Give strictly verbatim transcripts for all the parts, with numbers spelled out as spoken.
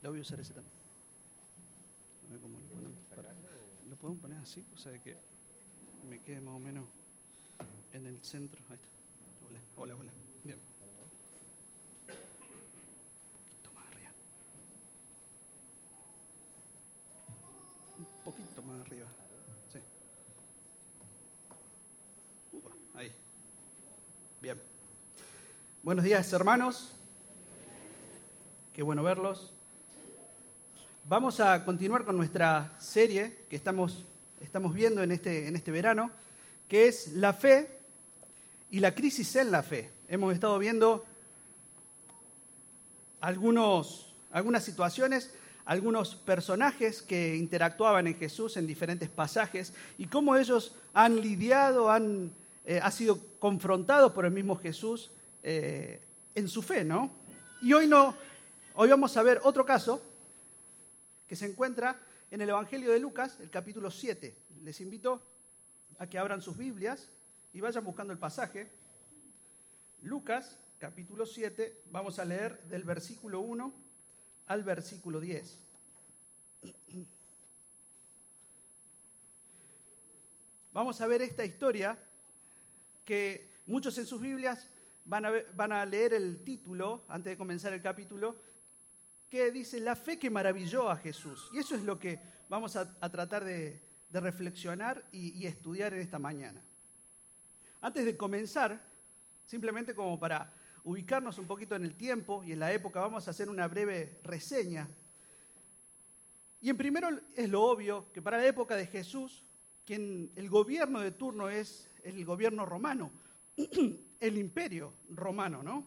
Lo voy a usar ese también. A ver cómo lo ponemos. Para- Lo podemos poner así, o sea de que me quede más o menos en el centro. Ahí está. Hola, hola, hola. Bien. Un poquito más arriba. Un poquito más arriba. Sí. Upa, ahí. Bien. Buenos días, hermanos. Qué bueno verlos. Vamos a continuar con nuestra serie que estamos, estamos viendo en este, en este verano, que es la fe y la crisis en la fe. Hemos estado viendo algunos, algunas situaciones, algunos personajes que interactuaban en Jesús en diferentes pasajes y cómo ellos han lidiado, han eh, ha sido confrontados por el mismo Jesús eh, en su fe, ¿no? Y hoy, no, hoy vamos a ver otro caso que se encuentra en el Evangelio de Lucas, el capítulo siete. Les invito a que abran sus Biblias y vayan buscando el pasaje. Lucas, capítulo siete, vamos a leer del versículo uno al versículo diez. Vamos a ver esta historia que muchos en sus Biblias van a, ver, van a leer el título, antes de comenzar el capítulo, que dice la fe que maravilló a Jesús. Y eso es lo que vamos a, a tratar de, de reflexionar y, y estudiar en esta mañana. Antes de comenzar, simplemente como para ubicarnos un poquito en el tiempo y en la época, vamos a hacer una breve reseña. Y en primero es lo obvio que para la época de Jesús, quien el gobierno de turno es el gobierno romano, el imperio romano, ¿no?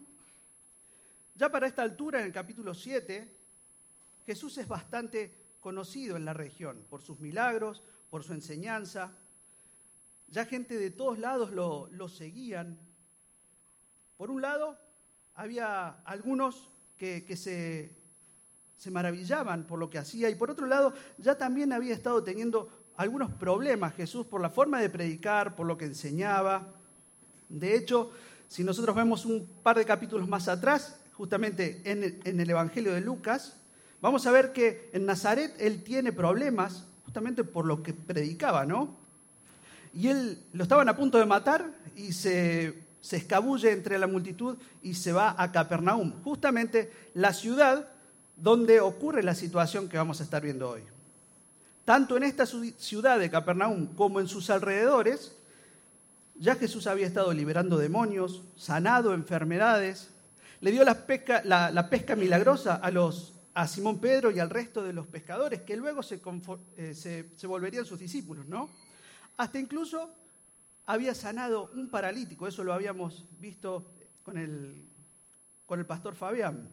Ya para esta altura, en el capítulo siete, Jesús es bastante conocido en la región por sus milagros, por su enseñanza. Ya gente de todos lados lo, lo seguían. Por un lado, había algunos que, que se, se maravillaban por lo que hacía, y por otro lado, ya también había estado teniendo algunos problemas Jesús por la forma de predicar, por lo que enseñaba. De hecho, si nosotros vemos un par de capítulos más atrás, justamente en el, en el Evangelio de Lucas, vamos a ver que en Nazaret él tiene problemas justamente por lo que predicaba, ¿no? Y él lo estaban a punto de matar y se, se escabulle entre la multitud y se va a Capernaum, justamente la ciudad donde ocurre la situación que vamos a estar viendo hoy. Tanto en esta ciudad de Capernaum como en sus alrededores, ya Jesús había estado liberando demonios, sanado enfermedades, le dio la pesca, la, la pesca milagrosa a, los, a Simón Pedro y al resto de los pescadores, que luego se, eh, se, se volverían sus discípulos, ¿no? Hasta incluso había sanado un paralítico, eso lo habíamos visto con el, con el pastor Fabián.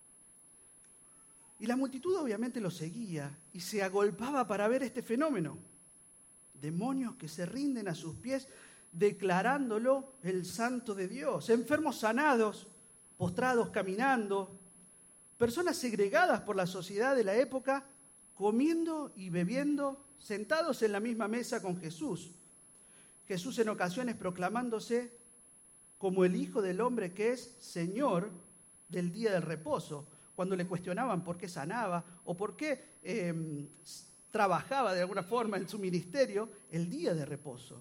Y la multitud obviamente lo seguía y se agolpaba para ver este fenómeno. Demonios que se rinden a sus pies declarándolo el santo de Dios, enfermos sanados, postrados caminando, personas segregadas por la sociedad de la época, comiendo y bebiendo, sentados en la misma mesa con Jesús. Jesús en ocasiones proclamándose como el Hijo del Hombre que es Señor del día del reposo, cuando le cuestionaban por qué sanaba o por qué eh, trabajaba de alguna forma en su ministerio el día de reposo.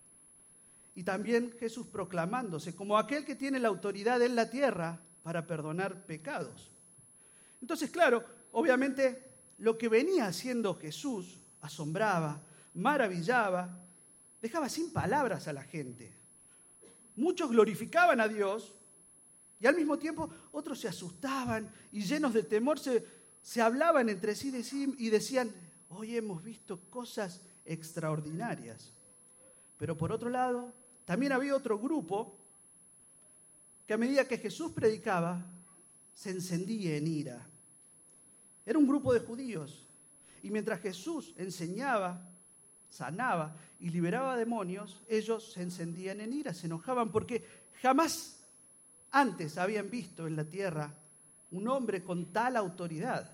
Y también Jesús proclamándose como aquel que tiene la autoridad en la tierra para perdonar pecados. Entonces, claro, obviamente lo que venía haciendo Jesús asombraba, maravillaba, dejaba sin palabras a la gente. Muchos glorificaban a Dios y al mismo tiempo otros se asustaban y llenos de temor se, se hablaban entre sí y decían, hoy hemos visto cosas extraordinarias. Pero por otro lado, también había otro grupo que a medida que Jesús predicaba, se encendía en ira. Era un grupo de judíos. Y mientras Jesús enseñaba, sanaba y liberaba demonios, ellos se encendían en ira, se enojaban porque jamás antes habían visto en la tierra un hombre con tal autoridad.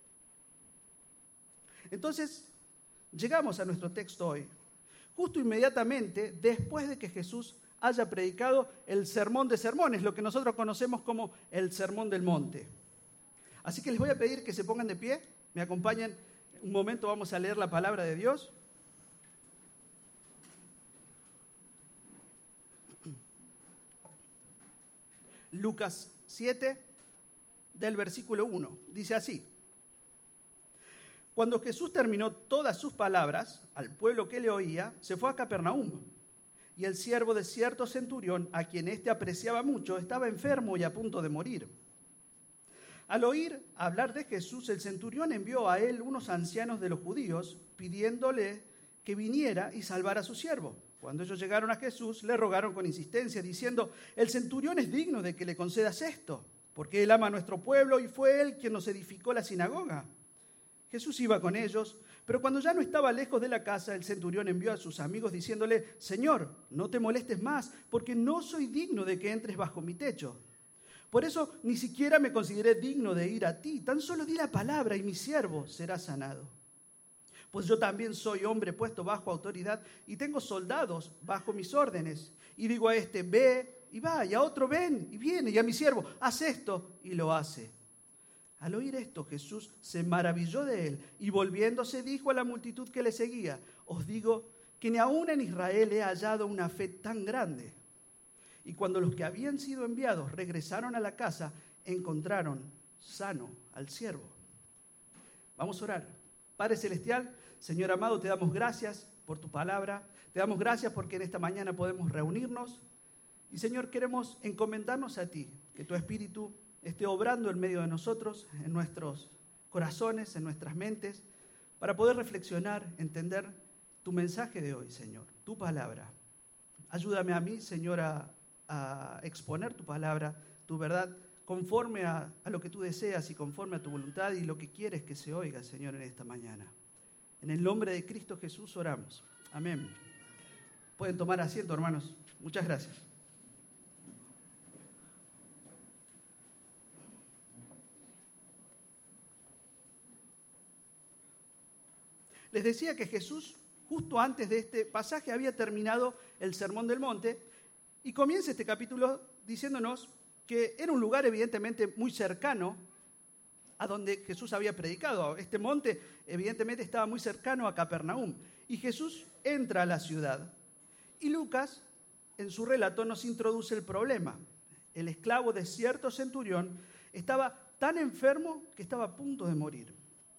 Entonces, llegamos a nuestro texto hoy. Justo inmediatamente después de que Jesús haya predicado el sermón de sermones, lo que nosotros conocemos como el Sermón del Monte. Así que les voy a pedir que se pongan de pie, me acompañen un momento, vamos a leer la palabra de Dios. Lucas siete, del versículo uno, dice así: Cuando Jesús terminó todas sus palabras al pueblo que le oía, se fue a Capernaum. Y el siervo de cierto centurión, a quien éste apreciaba mucho, estaba enfermo y a punto de morir. Al oír hablar de Jesús, el centurión envió a él unos ancianos de los judíos, pidiéndole que viniera y salvara a su siervo. Cuando ellos llegaron a Jesús, le rogaron con insistencia, diciendo: el centurión es digno de que le concedas esto, porque él ama a nuestro pueblo y fue él quien nos edificó la sinagoga. Jesús iba con ellos, pero cuando ya no estaba lejos de la casa, el centurión envió a sus amigos diciéndole: Señor, no te molestes más, porque no soy digno de que entres bajo mi techo. Por eso ni siquiera me consideré digno de ir a ti. Tan solo di la palabra y mi siervo será sanado. Pues yo también soy hombre puesto bajo autoridad y tengo soldados bajo mis órdenes. Y digo a este: ve y va, y a otro: ven y viene, y a mi siervo: haz esto, y lo hace. Al oír esto, Jesús se maravilló de él y volviéndose dijo a la multitud que le seguía: os digo que ni aún en Israel he hallado una fe tan grande. Y cuando los que habían sido enviados regresaron a la casa, encontraron sano al siervo. Vamos a orar. Padre Celestial, Señor amado, te damos gracias por tu palabra. Te damos gracias porque en esta mañana podemos reunirnos. Y Señor, queremos encomendarnos a ti, que tu Espíritu esté obrando en medio de nosotros, en nuestros corazones, en nuestras mentes, para poder reflexionar, entender tu mensaje de hoy, Señor, tu palabra. Ayúdame a mí, Señor, a, a exponer tu palabra, tu verdad, conforme a, a lo que tú deseas y conforme a tu voluntad y lo que quieres que se oiga, Señor, en esta mañana. En el nombre de Cristo Jesús oramos. Amén. Pueden tomar asiento, hermanos. Muchas gracias. Les decía que Jesús, justo antes de este pasaje, había terminado el Sermón del Monte y comienza este capítulo diciéndonos que era un lugar evidentemente muy cercano a donde Jesús había predicado. Este monte evidentemente estaba muy cercano a Capernaum. Y Jesús entra a la ciudad. Y Lucas, en su relato, nos introduce el problema. El esclavo de cierto centurión estaba tan enfermo que estaba a punto de morir.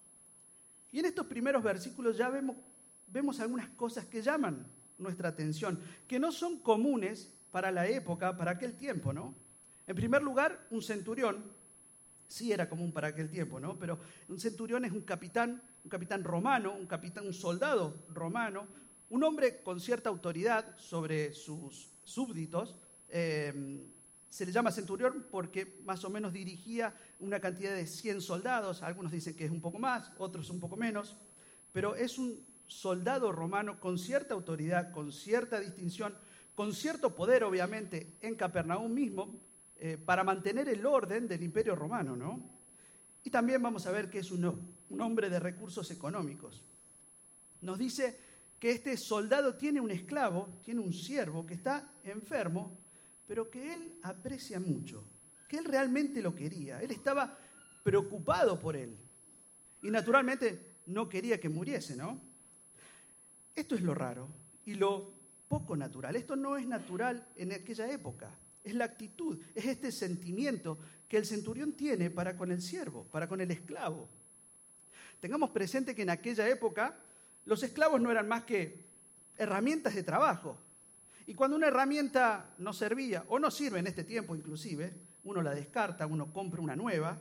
Y en estos primeros versículos ya vemos, vemos algunas cosas que llaman nuestra atención, que no son comunes para la época, para aquel tiempo, ¿no? En primer lugar, un centurión, sí era común para aquel tiempo, ¿no? Pero un centurión es un capitán, un capitán romano, un capitán, un soldado romano, un hombre con cierta autoridad sobre sus súbditos. Eh, se le llama centurión porque más o menos dirigía una cantidad de cien soldados. Algunos dicen que es un poco más, otros un poco menos, pero es un soldado romano con cierta autoridad, con cierta distinción, con cierto poder, obviamente, en Capernaum mismo, eh, para mantener el orden del Imperio Romano, ¿no? Y también vamos a ver que es un, un hombre de recursos económicos. Nos dice que este soldado tiene un esclavo, tiene un siervo que está enfermo, pero que él aprecia mucho, que él realmente lo quería. Él estaba preocupado por él. Y naturalmente no quería que muriese, ¿no? Esto es lo raro y lo poco natural. Esto no es natural en aquella época. Es la actitud, es este sentimiento que el centurión tiene para con el siervo, para con el esclavo. Tengamos presente que en aquella época los esclavos no eran más que herramientas de trabajo. Y cuando una herramienta no servía, o no sirve en este tiempo inclusive, uno la descarta, uno compra una nueva,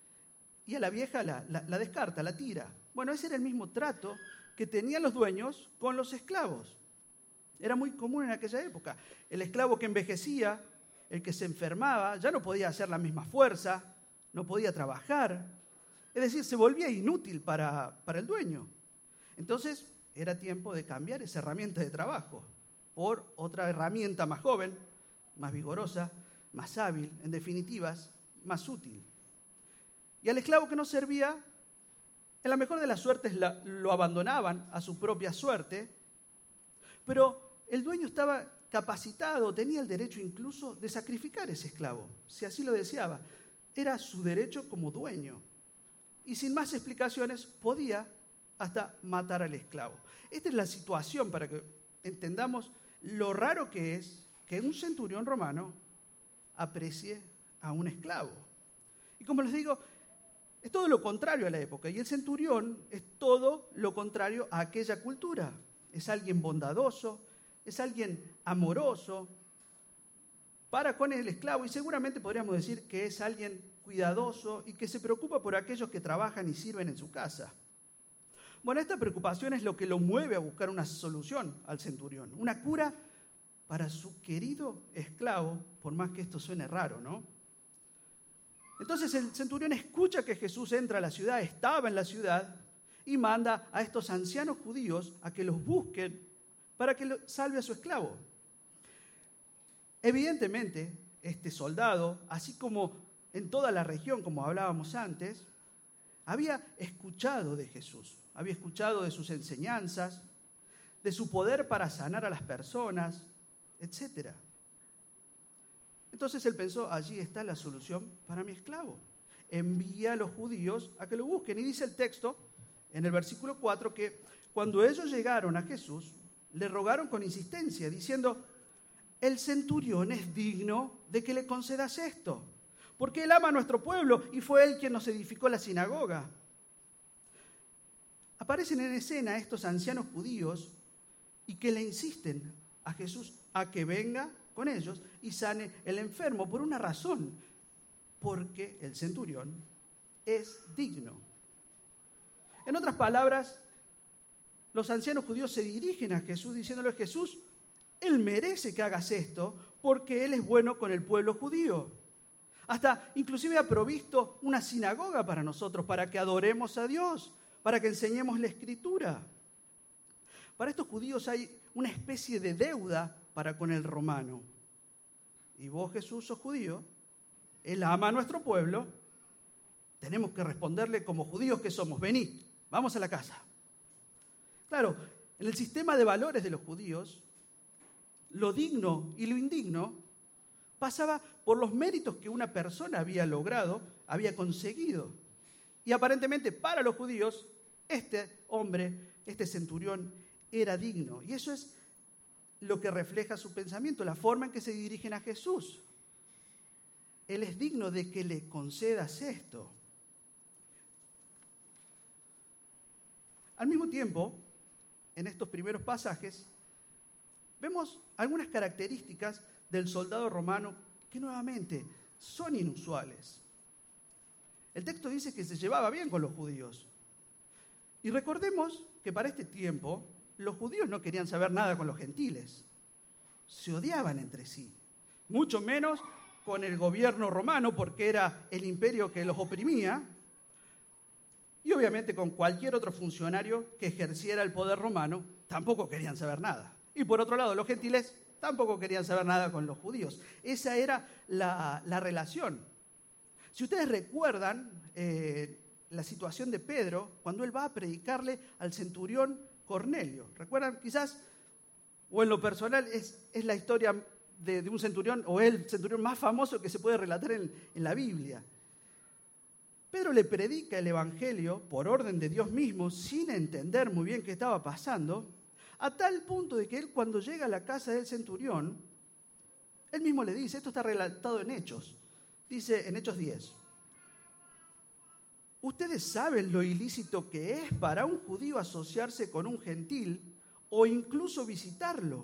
y a la vieja la, la, la descarta, la tira. Bueno, ese era el mismo trato que tenían los dueños con los esclavos. Era muy común en aquella época. El esclavo que envejecía, el que se enfermaba, ya no podía hacer la misma fuerza, no podía trabajar. Es decir, se volvía inútil para, para el dueño. Entonces, era tiempo de cambiar esa herramienta de trabajo por otra herramienta más joven, más vigorosa, más hábil, en definitivas, más útil. Y al esclavo que no servía, en la mejor de las suertes la, lo abandonaban a su propia suerte, pero el dueño estaba capacitado, tenía el derecho incluso de sacrificar ese esclavo, si así lo deseaba. Era su derecho como dueño. y sin más explicaciones podía hasta matar al esclavo. Esta es la situación para que entendamos lo raro que es que un centurión romano aprecie a un esclavo. Y como les digo, es todo lo contrario a la época, y el centurión es todo lo contrario a aquella cultura. Es alguien bondadoso, es alguien amoroso para con el esclavo, y seguramente podríamos decir que es alguien cuidadoso y que se preocupa por aquellos que trabajan y sirven en su casa. Bueno, esta preocupación es lo que lo mueve a buscar una solución al centurión, una cura para su querido esclavo, por más que esto suene raro, ¿no? Entonces el centurión escucha que Jesús entra a la ciudad, estaba en la ciudad, y manda a estos ancianos judíos a que los busquen para que salve a su esclavo. Evidentemente, este soldado, así como en toda la región, como hablábamos antes, había escuchado de Jesús, había escuchado de sus enseñanzas, de su poder para sanar a las personas, etcétera. Entonces él pensó, allí está la solución para mi esclavo. Envía a los judíos a que lo busquen. Y dice el texto, en el versículo cuatro, que cuando ellos llegaron a Jesús, le rogaron con insistencia, diciendo, el centurión es digno de que le concedas esto, porque él ama a nuestro pueblo y fue él quien nos edificó la sinagoga. Aparecen en escena estos ancianos judíos y que le insisten a Jesús a que venga con ellos y sane el enfermo por una razón, porque el centurión es digno. En otras palabras, los ancianos judíos se dirigen a Jesús diciéndole, Jesús, él merece que hagas esto porque él es bueno con el pueblo judío. Hasta inclusive ha provisto una sinagoga para nosotros, para que adoremos a Dios, para que enseñemos la Escritura. Para estos judíos hay una especie de deuda para con el romano. Y vos, Jesús, sos judío, él ama a nuestro pueblo, tenemos que responderle como judíos que somos, vení, vamos a la casa. Claro, en el sistema de valores de los judíos, lo digno y lo indigno pasaba por los méritos que una persona había logrado, había conseguido. Y aparentemente para los judíos, este hombre, este centurión, era digno. Y eso es lo que refleja su pensamiento, la forma en que se dirigen a Jesús. Él es digno de que le concedas esto. Al mismo tiempo, en estos primeros pasajes, vemos algunas características del soldado romano que nuevamente son inusuales. El texto dice que se llevaba bien con los judíos. Y recordemos que para este tiempo los judíos no querían saber nada con los gentiles. Se odiaban entre sí, mucho menos con el gobierno romano porque era el imperio que los oprimía, y obviamente con cualquier otro funcionario que ejerciera el poder romano tampoco querían saber nada. Y por otro lado, los gentiles tampoco querían saber nada con los judíos. Esa era la, la relación. Si ustedes recuerdan eh, la situación de Pedro, cuando él va a predicarle al centurión Cornelio. ¿Recuerdan? Quizás, o en lo personal, es, es la historia de, de un centurión, o el centurión más famoso que se puede relatar en, en la Biblia. Pedro le predica el evangelio por orden de Dios mismo, sin entender muy bien qué estaba pasando, a tal punto de que él, cuando llega a la casa del centurión, él mismo le dice, esto está relatado en Hechos, dice en Hechos diez, ustedes saben lo ilícito que es para un judío asociarse con un gentil o incluso visitarlo.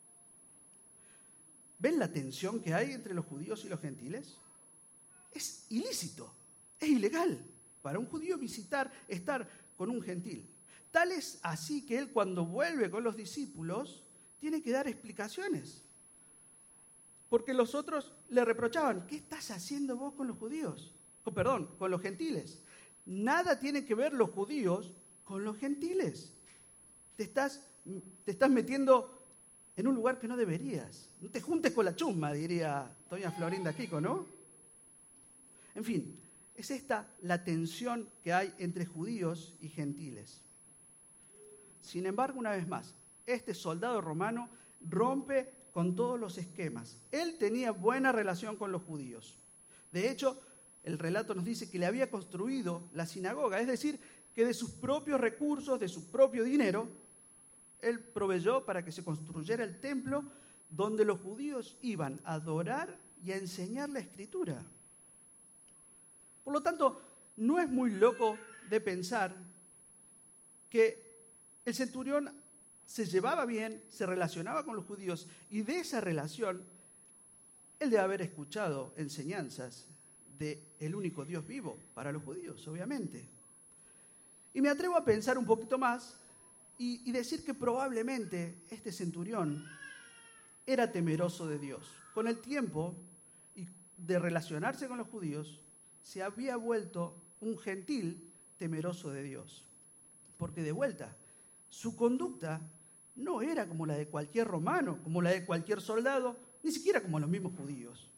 ¿Ven la tensión que hay entre los judíos y los gentiles? Es ilícito, es ilegal para un judío visitar, estar con un gentil. Tal es así que él, cuando vuelve con los discípulos, tiene que dar explicaciones. Porque los otros le reprochaban, ¿qué estás haciendo vos con los judíos? Oh, perdón, con los gentiles. Nada tiene que ver los judíos con los gentiles. Te estás, te estás metiendo en un lugar que no deberías. No te juntes con la chusma, diría doña Florinda Kiko, ¿no? En fin, es esta la tensión que hay entre judíos y gentiles. Sin embargo, una vez más, este soldado romano rompe con todos los esquemas. Él tenía buena relación con los judíos. De hecho, el relato nos dice que le había construido la sinagoga, es decir, que de sus propios recursos, de su propio dinero, él proveyó para que se construyera el templo donde los judíos iban a adorar y a enseñar la Escritura. Por lo tanto, no es muy loco de pensar que el centurión se llevaba bien, se relacionaba con los judíos y de esa relación él debe haber escuchado enseñanzas del único Dios vivo para los judíos, obviamente. Y me atrevo a pensar un poquito más y, y decir que probablemente este centurión era temeroso de Dios. Con el tiempo y de relacionarse con los judíos, se había vuelto un gentil temeroso de Dios. Porque de vuelta, su conducta no era como la de cualquier romano, como la de cualquier soldado, ni siquiera como los mismos judíos.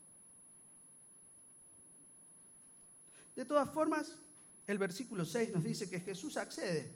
De todas formas, el versículo seis nos dice que Jesús accede.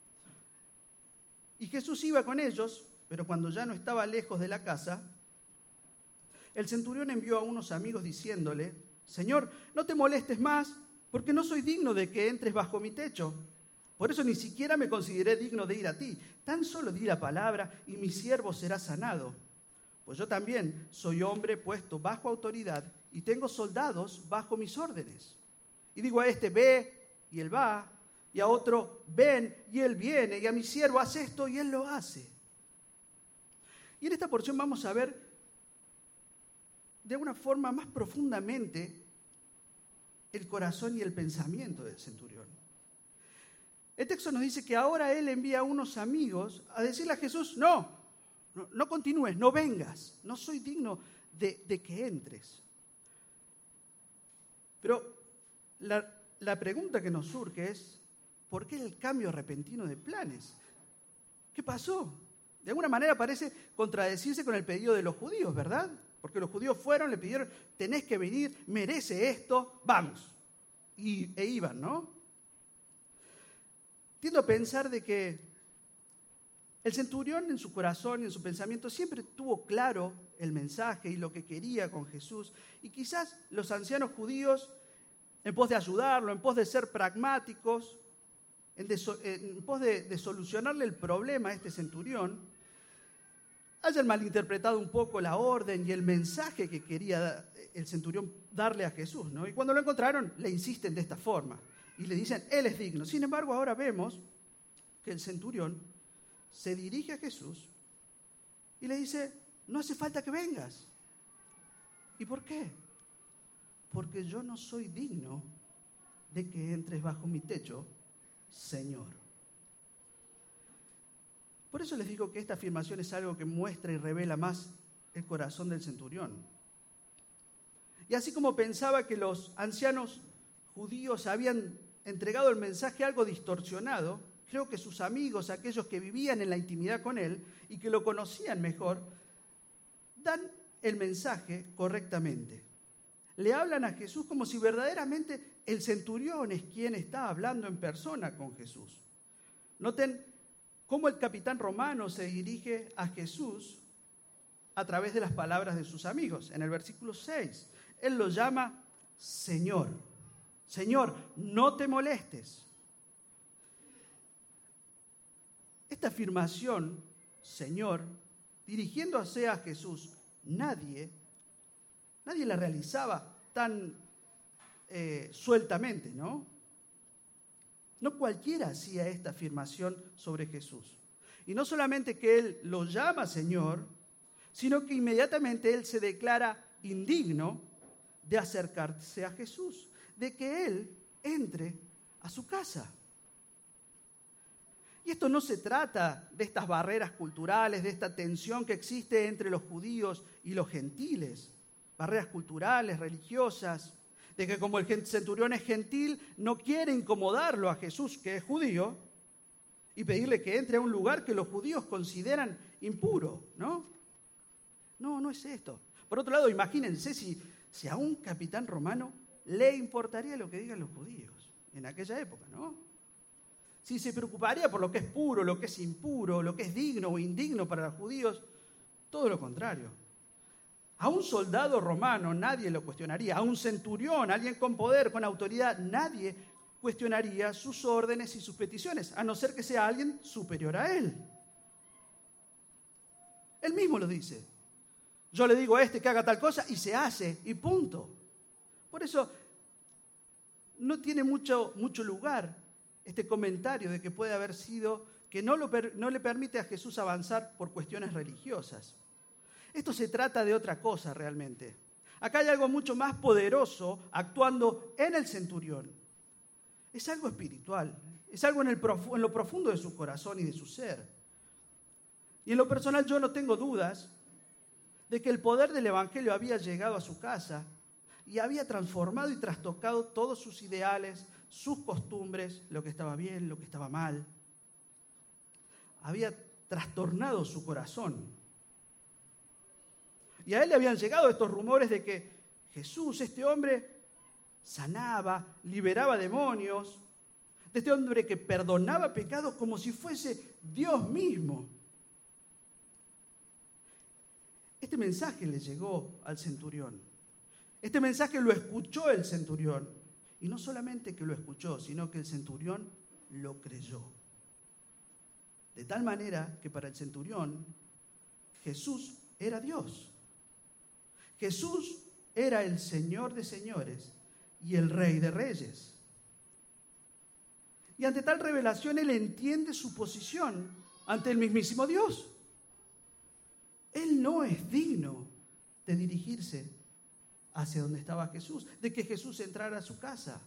Y Jesús iba con ellos, pero cuando ya no estaba lejos de la casa, el centurión envió a unos amigos diciéndole: Señor, no te molestes más, porque no soy digno de que entres bajo mi techo. Por eso ni siquiera me consideré digno de ir a ti. Tan solo di la palabra y mi siervo será sanado. Pues yo también soy hombre puesto bajo autoridad y tengo soldados bajo mis órdenes. Y digo a este, ve, y él va, y a otro, ven, y él viene, y a mi siervo, haz esto, y él lo hace. Y en esta porción vamos a ver de una forma más profundamente el corazón y el pensamiento del centurión. El texto nos dice que ahora él envía a unos amigos a decirle a Jesús, no, no, no continúes, no vengas, no soy digno de, de que entres. Pero la, la pregunta que nos surge es, ¿por qué el cambio repentino de planes? ¿Qué pasó? De alguna manera parece contradecirse con el pedido de los judíos, ¿verdad? Porque los judíos fueron, le pidieron, tenés que venir, merece esto, vamos. Y, e iban, ¿no? Tiendo a pensar de que el centurión en su corazón y en su pensamiento siempre tuvo claro el mensaje y lo que quería con Jesús. Y quizás los ancianos judíos, en pos de ayudarlo, en pos de ser pragmáticos, en, de, en pos de, de solucionarle el problema a este centurión, hayan malinterpretado un poco la orden y el mensaje que quería el centurión darle a Jesús, ¿no? Y cuando lo encontraron, le insisten de esta forma. Y le dicen, él es digno. Sin embargo, ahora vemos que el centurión se dirige a Jesús y le dice, no hace falta que vengas. ¿Y por qué? Porque yo no soy digno de que entres bajo mi techo, Señor. Por eso les digo que esta afirmación es algo que muestra y revela más el corazón del centurión. Y así como pensaba que los ancianos judíos habían entregado el mensaje algo distorsionado, creo que sus amigos, aquellos que vivían en la intimidad con él y que lo conocían mejor, dan el mensaje correctamente. Le hablan a Jesús como si verdaderamente el centurión es quien está hablando en persona con Jesús. Noten cómo el capitán romano se dirige a Jesús a través de las palabras de sus amigos. En el versículo seis, él lo llama Señor. Señor, no te molestes. Esta afirmación, Señor, dirigiéndose a Jesús, nadie, nadie la realizaba tan eh, sueltamente, ¿no? No cualquiera hacía esta afirmación sobre Jesús. Y no solamente que él lo llama Señor, sino que inmediatamente él se declara indigno de acercarse a Jesús, de que él entre a su casa. Y esto no se trata de estas barreras culturales, de esta tensión que existe entre los judíos y los gentiles, barreras culturales, religiosas, de que como el centurión es gentil, no quiere incomodarlo a Jesús, que es judío, y pedirle que entre a un lugar que los judíos consideran impuro, ¿no? No, no es esto. Por otro lado, imagínense si, si a un capitán romano le importaría lo que digan los judíos en aquella época, ¿no? Si se preocuparía por lo que es puro, lo que es impuro, lo que es digno o indigno para los judíos, todo lo contrario. A un soldado romano nadie lo cuestionaría. A un centurión, alguien con poder, con autoridad, nadie cuestionaría sus órdenes y sus peticiones, a no ser que sea alguien superior a él. Él mismo lo dice. Yo le digo a este que haga tal cosa y se hace, y punto. Por eso no tiene mucho, mucho lugar este comentario de que puede haber sido, que no, lo, no le permite a Jesús avanzar por cuestiones religiosas. Esto se trata de otra cosa realmente. Acá hay algo mucho más poderoso actuando en el centurión. Es algo espiritual, es algo en, el profu- en lo profundo de su corazón y de su ser. Y en lo personal yo no tengo dudas de que el poder del Evangelio había llegado a su casa y había transformado y trastocado todos sus ideales, sus costumbres, lo que estaba bien, lo que estaba mal. Había trastornado su corazón. Y a él le habían llegado estos rumores de que Jesús, este hombre, sanaba, liberaba demonios, de este hombre que perdonaba pecados como si fuese Dios mismo. Este mensaje le llegó al centurión. Este mensaje lo escuchó el centurión. Y no solamente que lo escuchó, sino que el centurión lo creyó. De tal manera que para el centurión Jesús era Dios. Jesús era el Señor de señores y el Rey de reyes. Y ante tal revelación él entiende su posición ante el mismísimo Dios. Él no es digno de dirigirse hacia donde estaba Jesús, de que Jesús entrara a su casa.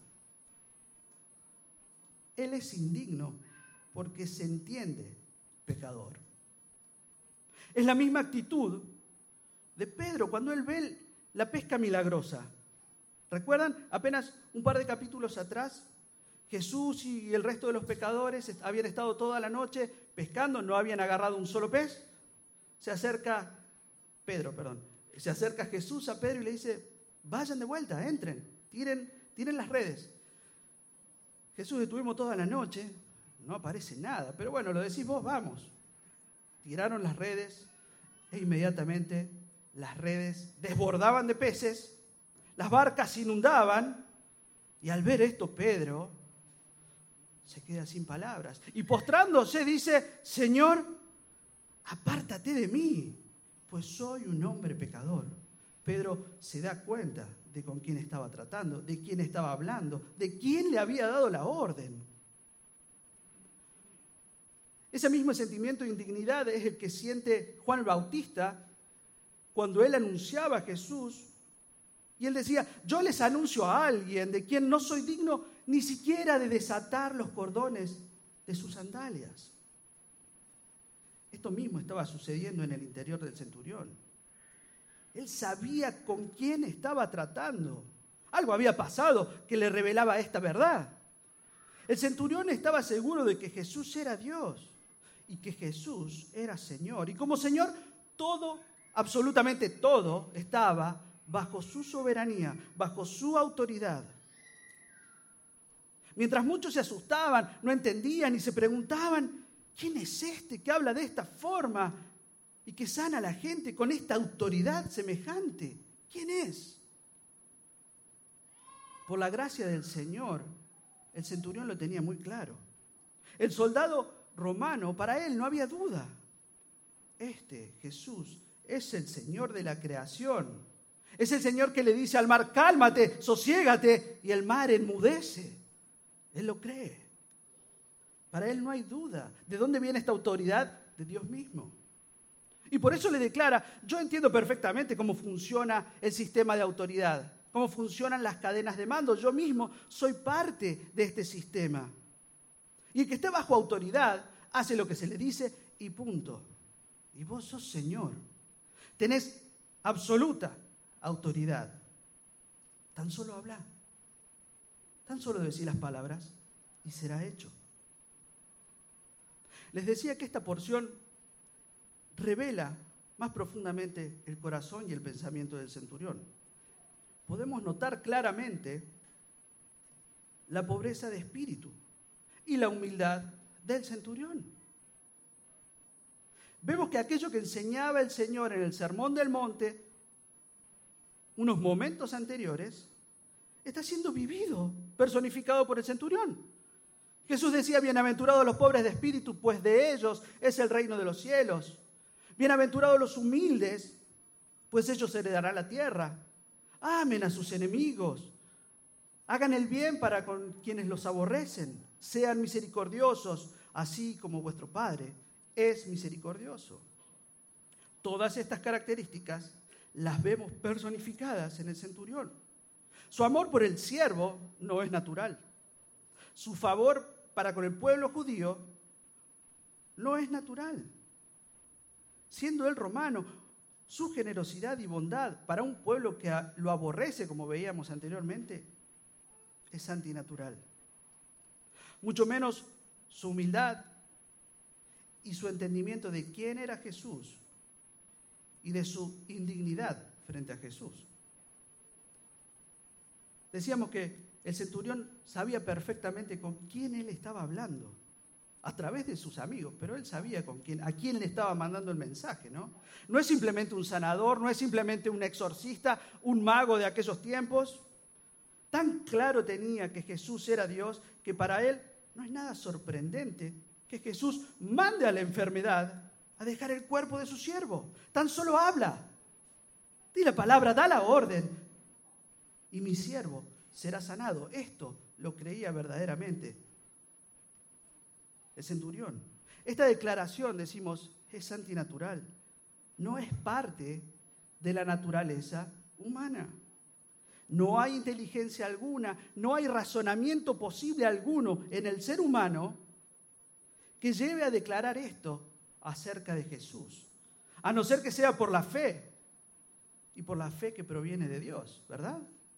Él es indigno porque se entiende pecador. Es la misma actitud de Pedro cuando él ve la pesca milagrosa. ¿Recuerdan? Apenas un par de capítulos atrás, Jesús y el resto de los pescadores habían estado toda la noche pescando, no habían agarrado un solo pez. Se acerca, Pedro, perdón, se acerca Jesús a Pedro y le dice, vayan de vuelta, entren, tiren, tiren las redes. Jesús, estuvimos toda la noche, no aparece nada, pero bueno, lo decís vos, vamos. Tiraron las redes e inmediatamente las redes desbordaban de peces, las barcas se inundaban, y al ver esto Pedro se queda sin palabras. Y postrándose dice, Señor, apártate de mí, pues soy un hombre pecador. Pedro se da cuenta de con quién estaba tratando, de quién estaba hablando, de quién le había dado la orden. Ese mismo sentimiento de indignidad es el que siente Juan el Bautista cuando él anunciaba a Jesús. Y él decía, yo les anuncio a alguien de quien no soy digno ni siquiera de desatar los cordones de sus sandalias. Esto mismo estaba sucediendo en el interior del centurión. Él sabía con quién estaba tratando. Algo había pasado que le revelaba esta verdad. El centurión estaba seguro de que Jesús era Dios y que Jesús era Señor. Y como Señor, todo, absolutamente todo, estaba bajo su soberanía, bajo su autoridad. Mientras muchos se asustaban, no entendían y se preguntaban, ¿quién es este que habla de esta forma y que sana a la gente con esta autoridad semejante? ¿Quién es? Por la gracia del Señor, el centurión lo tenía muy claro. El soldado romano, para él no había duda. Este, Jesús, es el Señor de la creación. Es el Señor que le dice al mar, cálmate, sosiégate, y el mar enmudece. Él lo cree. Para él no hay duda. ¿De dónde viene esta autoridad? De Dios mismo. Y por eso le declara, yo entiendo perfectamente cómo funciona el sistema de autoridad, cómo funcionan las cadenas de mando. Yo mismo soy parte de este sistema. Y el que esté bajo autoridad hace lo que se le dice y punto. Y vos sos Señor. Tenés absoluta autoridad. Tan solo habla. Tan solo decir las palabras y será hecho. Les decía que esta porción revela más profundamente el corazón y el pensamiento del centurión. Podemos notar claramente la pobreza de espíritu y la humildad del centurión. Vemos que aquello que enseñaba el Señor en el Sermón del Monte unos momentos anteriores, está siendo vivido, personificado por el centurión. Jesús decía, bienaventurados los pobres de espíritu, pues de ellos es el reino de los cielos. Bienaventurados los humildes, pues ellos heredarán la tierra. Amen a sus enemigos. Hagan el bien para con quienes los aborrecen. Sean misericordiosos, así como vuestro Padre es misericordioso. Todas estas características las vemos personificadas en el centurión. Su amor por el siervo no es natural. Su favor para con el pueblo judío no es natural. Siendo él romano, su generosidad y bondad para un pueblo que lo aborrece, como veíamos anteriormente, es antinatural. Mucho menos su humildad y su entendimiento de quién era Jesús y de su indignidad frente a Jesús. Decíamos que el centurión sabía perfectamente con quién él estaba hablando, a través de sus amigos, pero él sabía con quién, a quién le estaba mandando el mensaje, ¿no? No es simplemente un sanador, no es simplemente un exorcista, un mago de aquellos tiempos. Tan claro tenía que Jesús era Dios que para él no es nada sorprendente que Jesús mande a la enfermedad a dejar el cuerpo de su siervo. Tan solo habla, di la palabra, da la orden y mi siervo será sanado. Esto lo creía verdaderamente el centurión. Esta declaración, decimos, es antinatural. No es parte de la naturaleza humana. No hay inteligencia alguna, no hay razonamiento posible alguno en el ser humano que lleve a declarar esto acerca de Jesús. A no ser que sea por la fe, y por la fe que proviene de Dios, ¿verdad?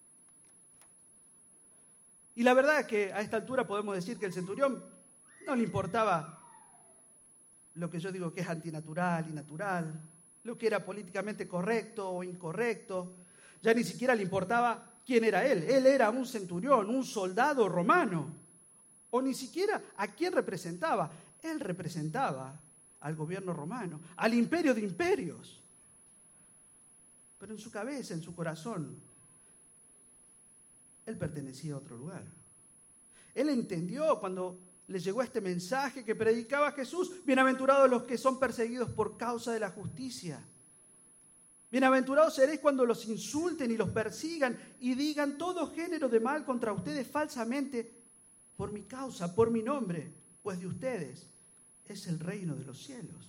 Y la verdad es que a esta altura podemos decir que el centurión no le importaba lo que yo digo que es antinatural y natural, lo que era políticamente correcto o incorrecto. Ya ni siquiera le importaba quién era él. Él era un centurión, un soldado romano. O ni siquiera a quién representaba. Él representaba al gobierno romano, al imperio de imperios. Pero en su cabeza, en su corazón, él pertenecía a otro lugar. Él entendió cuando le llegó este mensaje que predicaba Jesús: bienaventurados los que son perseguidos por causa de la justicia. Bienaventurados seréis cuando los insulten y los persigan y digan todo género de mal contra ustedes falsamente por mi causa, por mi nombre, pues de ustedes es el reino de los cielos.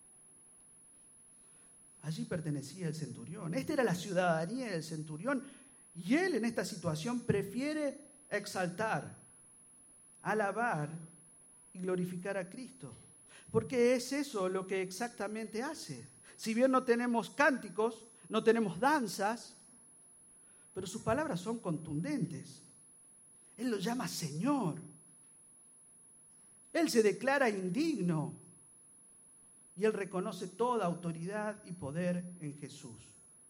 Allí pertenecía el centurión. Esta era la ciudadanía del centurión. Y él en esta situación prefiere exaltar, alabar y glorificar a Cristo. Porque es eso lo que exactamente hace. Si bien no tenemos cánticos, no tenemos danzas, pero sus palabras son contundentes. Él lo llama Señor. Él se declara indigno. Y él reconoce toda autoridad y poder en Jesús.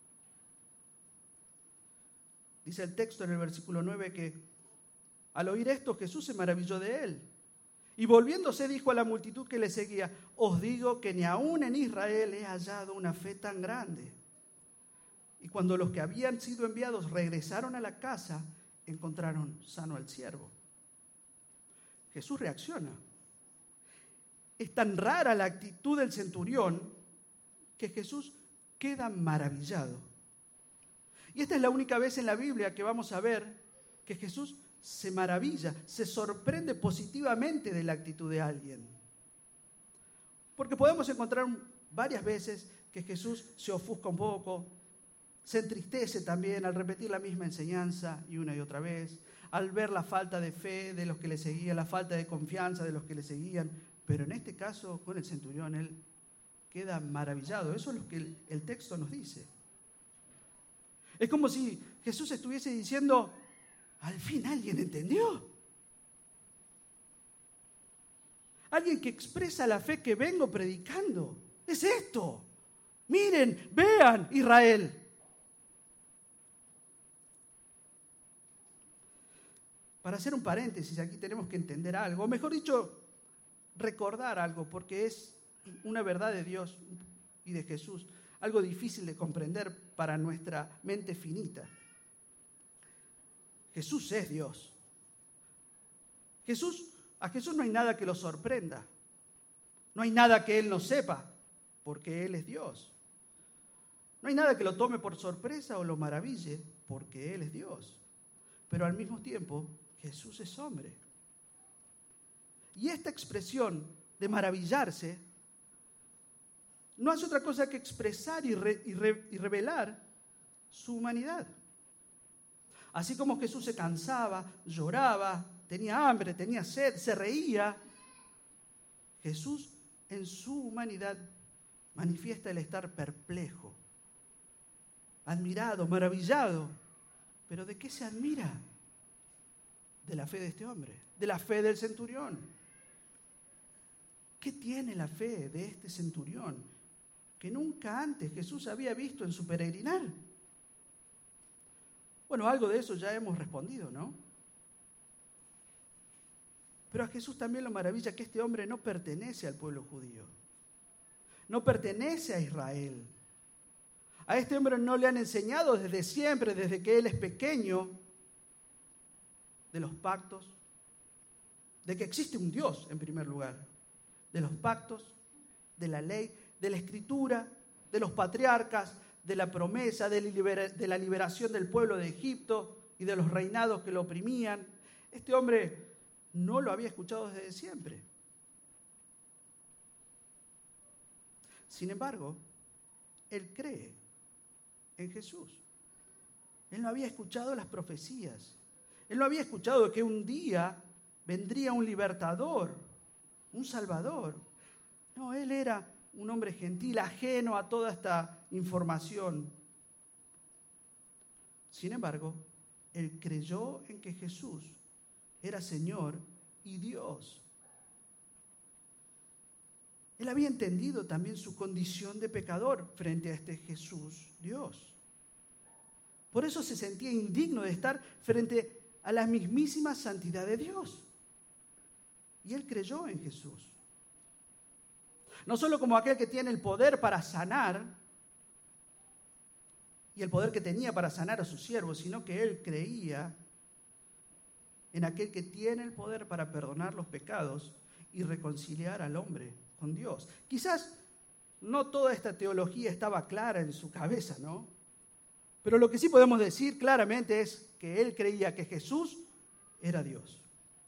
Dice el texto en el versículo nueve que al oír esto Jesús se maravilló de él. Y volviéndose dijo a la multitud que le seguía: os digo que ni aún en Israel he hallado una fe tan grande. Y cuando los que habían sido enviados regresaron a la casa, encontraron sano al siervo. Jesús reacciona. Es tan rara la actitud del centurión que Jesús queda maravillado. Y esta es la única vez en la Biblia que vamos a ver que Jesús se maravilla, se sorprende positivamente de la actitud de alguien. Porque podemos encontrar varias veces que Jesús se ofusca un poco, se entristece también al repetir la misma enseñanza y una y otra vez, al ver la falta de fe de los que le seguían, la falta de confianza de los que le seguían. Pero en este caso, con el centurión, él queda maravillado. Eso es lo que el, el texto nos dice. Es como si Jesús estuviese diciendo: al fin alguien entendió. Alguien que expresa la fe que vengo predicando. Es esto. Miren, vean, Israel. Para hacer un paréntesis, aquí tenemos que entender algo, o mejor dicho, recordar algo, porque es una verdad de Dios y de Jesús. algo difícil de comprender para nuestra mente finita. Jesús es Dios. Jesús, a Jesús no hay nada que lo sorprenda. No hay nada que Él no sepa, porque Él es Dios. No hay nada que lo tome por sorpresa o lo maraville, porque Él es Dios. Pero al mismo tiempo, Jesús es hombre. Y esta expresión de maravillarse no hace otra cosa que expresar y, re, y, re, y revelar su humanidad. Así como Jesús se cansaba, lloraba, tenía hambre, tenía sed, se reía, Jesús en su humanidad manifiesta el estar perplejo, admirado, maravillado. ¿Pero de qué se admira? De la fe de este hombre, de la fe del centurión. ¿Qué tiene la fe de este centurión que nunca antes Jesús había visto en su peregrinar? Bueno, algo de eso ya hemos respondido, ¿no? Pero a Jesús también lo maravilla que este hombre no pertenece al pueblo judío. No pertenece a Israel. A este hombre no le han enseñado desde siempre, desde que él es pequeño, de los pactos, de que existe un Dios en primer lugar, de los pactos, de la ley, de la escritura, de los patriarcas, de la promesa, de la liberación del pueblo de Egipto y de los reinados que lo oprimían. Este hombre no lo había escuchado desde siempre. Sin embargo, él cree en Jesús. Él no había escuchado las profecías. Él no había escuchado que un día vendría un libertador, un salvador. No, él era un hombre gentil, ajeno a toda esta información. Sin embargo, él creyó en que Jesús era Señor y Dios. Él había entendido también su condición de pecador frente a este Jesús, Dios. Por eso se sentía indigno de estar frente a la mismísima santidad de Dios. Y él creyó en Jesús. No solo como aquel que tiene el poder para sanar, y el poder que tenía para sanar a sus siervos, sino que él creía en aquel que tiene el poder para perdonar los pecados y reconciliar al hombre con Dios. Quizás no toda esta teología estaba clara en su cabeza, ¿no? Pero lo que sí podemos decir claramente es que él creía que Jesús era Dios.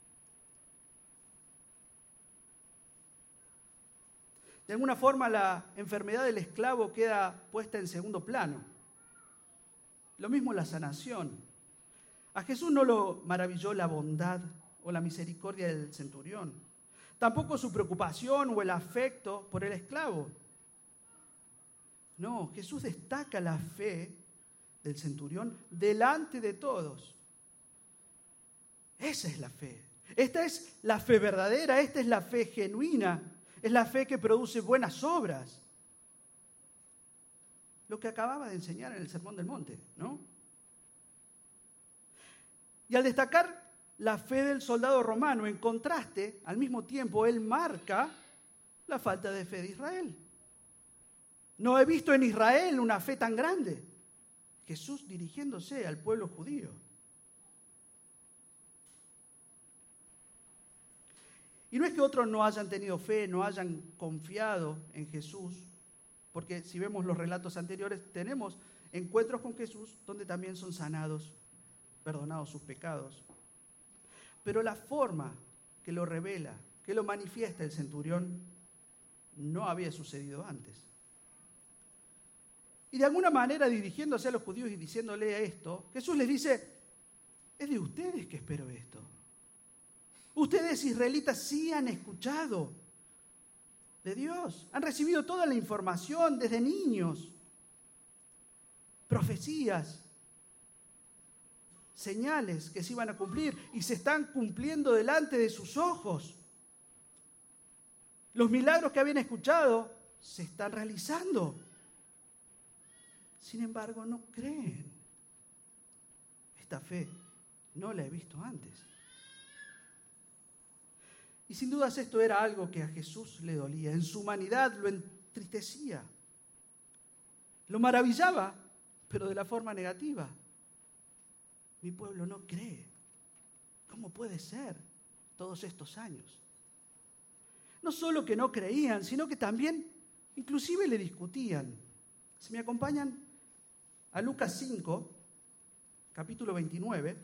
De alguna forma la enfermedad del esclavo queda puesta en segundo plano. Lo mismo la sanación. A Jesús no lo maravilló la bondad o la misericordia del centurión. Tampoco su preocupación o el afecto por el esclavo. No, Jesús destaca la fe del centurión delante de todos. Esa es la fe. Esta es la fe verdadera, esta es la fe genuina, es la fe que produce buenas obras. Lo que acababa de enseñar en el Sermón del Monte, ¿no? Y al destacar la fe del soldado romano, en contraste, al mismo tiempo, él marca la falta de fe de Israel. No he visto en Israel una fe tan grande. Jesús dirigiéndose al pueblo judío. Y no es que otros no hayan tenido fe, no hayan confiado en Jesús, porque si vemos los relatos anteriores, tenemos encuentros con Jesús donde también son sanados, perdonados sus pecados. Pero la forma que lo revela, que lo manifiesta el centurión, no había sucedido antes. Y de alguna manera, dirigiéndose a los judíos y diciéndole esto, Jesús les dice, es de ustedes que espero esto. Ustedes, israelitas, sí han escuchado de Dios, han recibido toda la información desde niños, profecías, señales que se iban a cumplir y se están cumpliendo delante de sus ojos. Los milagros que habían escuchado se están realizando. Sin embargo, no creen. Esta fe no la he visto antes. Y sin dudas esto era algo que a Jesús le dolía. En su humanidad lo entristecía. Lo maravillaba, pero de la forma negativa. Mi pueblo no cree. ¿Cómo puede ser todos estos años? No solo que no creían, sino que también inclusive le discutían. Si me acompañan a Lucas cinco, capítulo veintinueve.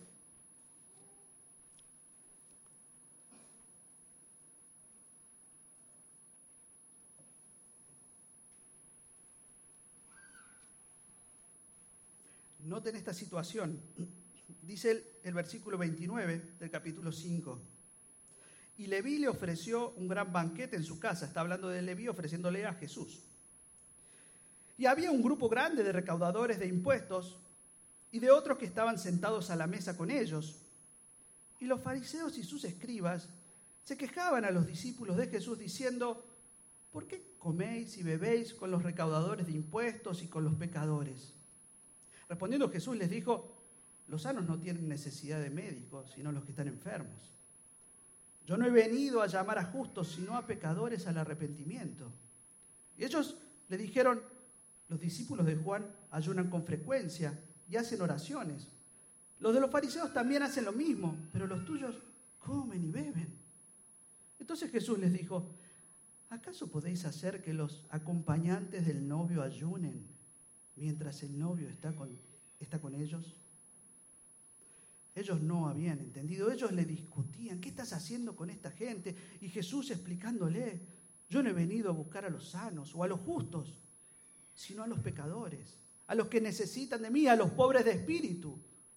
Noten esta situación. Dice el, el versículo veintinueve del capítulo cinco. Y Leví le ofreció un gran banquete en su casa. Está hablando de Leví ofreciéndole a Jesús. Y había un grupo grande de recaudadores de impuestos y de otros que estaban sentados a la mesa con ellos. Y los fariseos y sus escribas se quejaban a los discípulos de Jesús diciendo: ¿por qué coméis y bebéis con los recaudadores de impuestos y con los pecadores? Respondiendo Jesús les dijo: los sanos no tienen necesidad de médicos, sino los que están enfermos. Yo no he venido a llamar a justos, sino a pecadores al arrepentimiento. Y ellos le dijeron: los discípulos de Juan ayunan con frecuencia y hacen oraciones. Los de los fariseos también hacen lo mismo, pero los tuyos comen y beben. Entonces Jesús les dijo: ¿acaso podéis hacer que los acompañantes del novio ayunen mientras el novio está con, está con ellos? Ellos no habían entendido, ellos le discutían: ¿qué estás haciendo con esta gente? Y Jesús explicándole: yo no he venido a buscar a los sanos o a los justos, sino a los pecadores, a los que necesitan de mí, a los pobres de espíritu.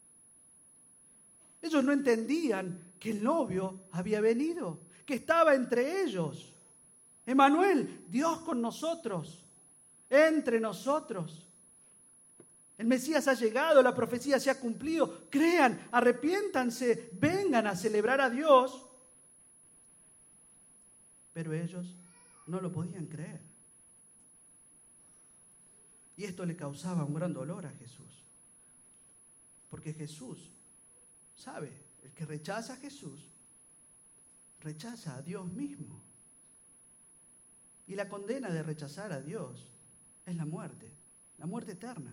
Ellos no entendían que el novio había venido, que estaba entre ellos. Emmanuel, Dios con nosotros, entre nosotros. El Mesías ha llegado, la profecía se ha cumplido. Crean, arrepiéntanse, vengan a celebrar a Dios. Pero ellos no lo podían creer. Y esto le causaba un gran dolor a Jesús. Porque Jesús sabe, el que rechaza a Jesús, rechaza a Dios mismo. Y la condena de rechazar a Dios es la muerte, la muerte eterna.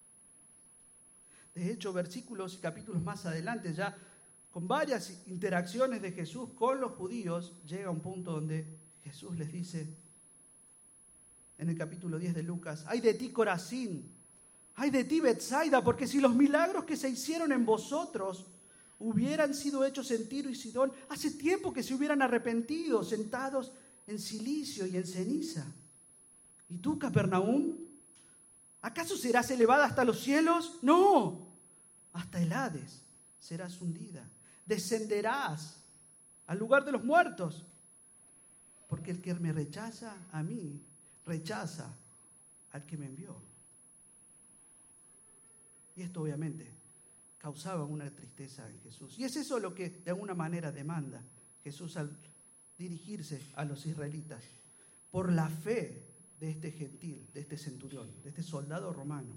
De hecho, versículos y capítulos más adelante, ya con varias interacciones de Jesús con los judíos, llega un punto donde Jesús les dice, en el capítulo diez de Lucas: ¡ay de ti, Corazín! ¡Ay de ti, Betsaida! Porque si los milagros que se hicieron en vosotros hubieran sido hechos en Tiro y Sidón, hace tiempo que se hubieran arrepentido, sentados en cilicio y en ceniza. ¿Y tú, Capernaum? ¿Acaso serás elevada hasta los cielos? No, hasta el Hades serás hundida. Descenderás al lugar de los muertos. Porque el que me rechaza a mí, rechaza al que me envió. Y esto obviamente causaba una tristeza en Jesús. Y es eso lo que de alguna manera demanda Jesús al dirigirse a los israelitas. Por la fe de este gentil, de este centurión, de este soldado romano.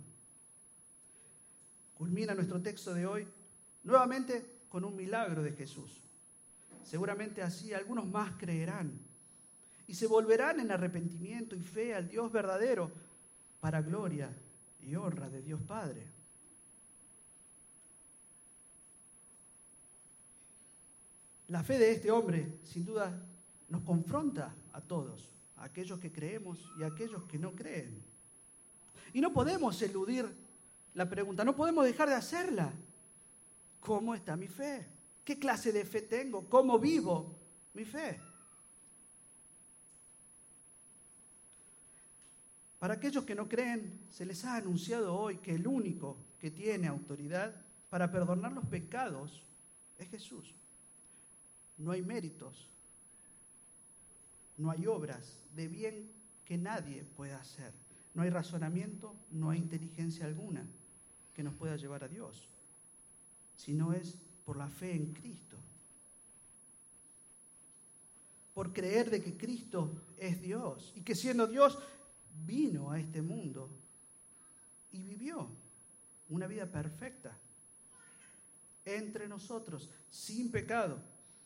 Culmina nuestro texto de hoy nuevamente con un milagro de Jesús. Seguramente así algunos más creerán y se volverán en arrepentimiento y fe al Dios verdadero para gloria y honra de Dios Padre. La fe de este hombre, sin duda, nos confronta a todos, a aquellos que creemos y a aquellos que no creen. Y no podemos eludir la pregunta, no podemos dejar de hacerla. ¿Cómo está mi fe? ¿Qué clase de fe tengo? ¿Cómo vivo mi fe? Para aquellos que no creen, se les ha anunciado hoy que el único que tiene autoridad para perdonar los pecados es Jesús. No hay méritos, no hay obras de bien que nadie pueda hacer. No hay razonamiento, no hay inteligencia alguna que nos pueda llevar a Dios, sino es por la fe en Cristo. Por creer de que Cristo es Dios y que siendo Dios vino a este mundo y vivió una vida perfecta entre nosotros, sin pecado,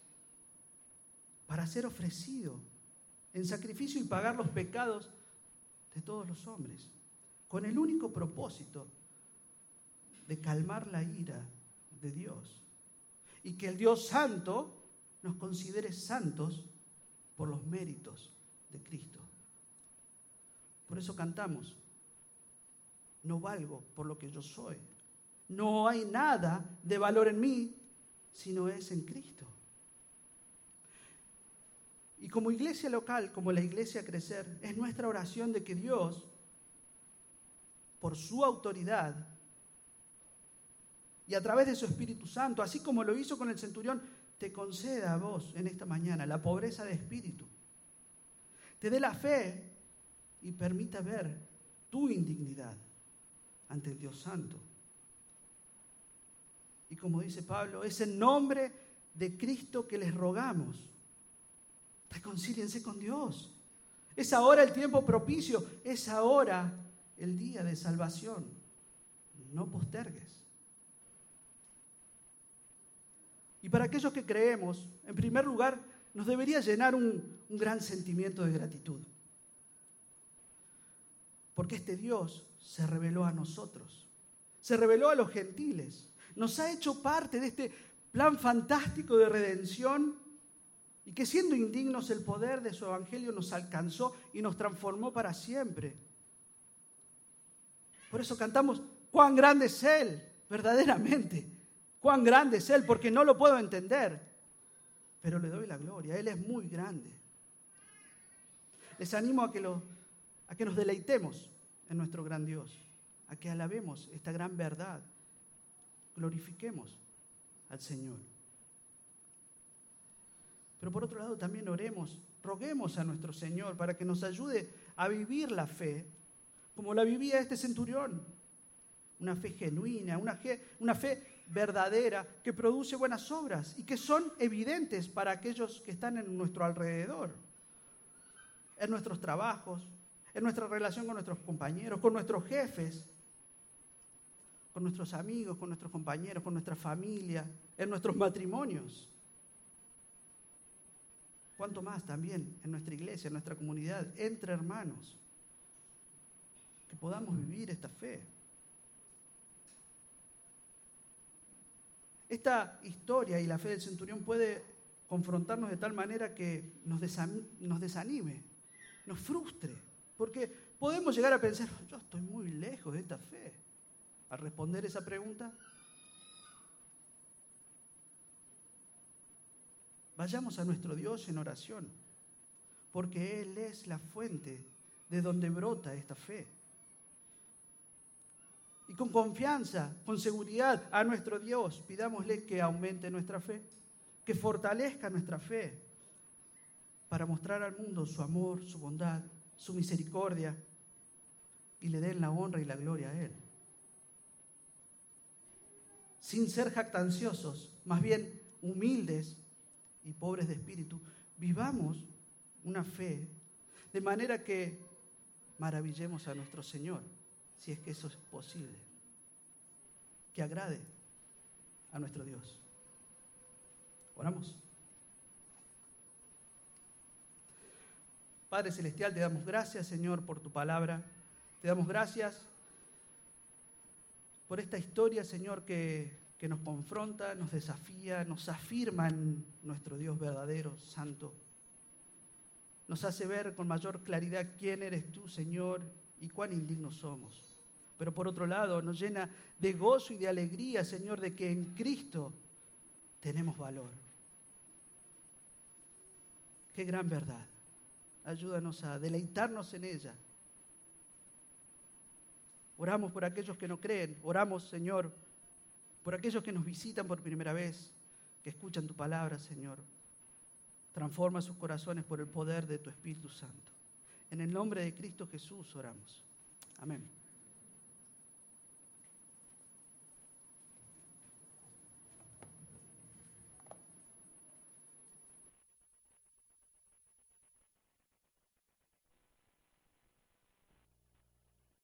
para ser ofrecido en sacrificio y pagar los pecados de todos los hombres. con el único propósito de calmar la ira de Dios y que el Dios santo nos considere santos por los méritos de Cristo. Por eso cantamos: no valgo por lo que yo soy. No hay nada de valor en mí, sino es en Cristo. Y como iglesia local, como la iglesia Crecer, es nuestra oración de que Dios, por su autoridad y a través de su Espíritu Santo, así como lo hizo con el centurión, te conceda a vos en esta mañana la pobreza de espíritu, te dé la fe y permita ver tu indignidad ante el Dios Santo. Y como dice Pablo, es en nombre de Cristo que les rogamos: reconcíliense con Dios. Es ahora el tiempo propicio, es ahora el día de salvación. No postergues. Y para aquellos que creemos, en primer lugar, nos debería llenar un, un gran sentimiento de gratitud. Porque este Dios se reveló a nosotros, se reveló a los gentiles, nos ha hecho parte de este plan fantástico de redención y que siendo indignos el poder de su evangelio nos alcanzó y nos transformó para siempre. Por eso cantamos: cuán grande es Él, verdaderamente, cuán grande es Él, porque no lo puedo entender, pero le doy la gloria. Él es muy grande. Les animo a que, lo, a que nos deleitemos en nuestro gran Dios, a que alabemos esta gran verdad, glorifiquemos al Señor. Pero por otro lado también oremos, roguemos a nuestro Señor para que nos ayude a vivir la fe como la vivía este centurión. Una fe genuina, una fe, una fe verdadera que produce buenas obras y que son evidentes para aquellos que están en nuestro alrededor, en nuestros trabajos, en nuestra relación con nuestros compañeros, con nuestros jefes, con nuestros amigos, con nuestros compañeros, con nuestra familia, en nuestros matrimonios. Cuánto más también en nuestra iglesia, en nuestra comunidad, entre hermanos, que podamos vivir esta fe. Esta historia y la fe del centurión puede confrontarnos de tal manera que nos desanime, nos frustre, porque podemos llegar a pensar: yo estoy muy lejos de esta fe. Al responder esa pregunta, vayamos a nuestro Dios en oración, porque Él es la fuente de donde brota esta fe. Y con confianza, con seguridad a nuestro Dios, pidámosle que aumente nuestra fe, que fortalezca nuestra fe, para mostrar al mundo su amor, su bondad, su misericordia, y le den la honra y la gloria a Él. Sin ser jactanciosos, más bien humildes y pobres de espíritu, vivamos una fe de manera que maravillemos a nuestro Señor, si es que eso es posible, que agrade a nuestro Dios. Oramos. Padre Celestial, te damos gracias, Señor, por tu palabra. Te damos gracias por esta historia, Señor, que, que nos confronta, nos desafía, nos afirma en nuestro Dios verdadero, santo. Nos hace ver con mayor claridad quién eres tú, Señor, y cuán indignos somos. Pero por otro lado, nos llena de gozo y de alegría, Señor, de que en Cristo tenemos valor. Qué gran verdad. Ayúdanos a deleitarnos en ella. Oramos por aquellos que no creen. Oramos, Señor, por aquellos que nos visitan por primera vez, que escuchan tu palabra, Señor. Transforma sus corazones por el poder de tu Espíritu Santo. En el nombre de Cristo Jesús oramos. Amén.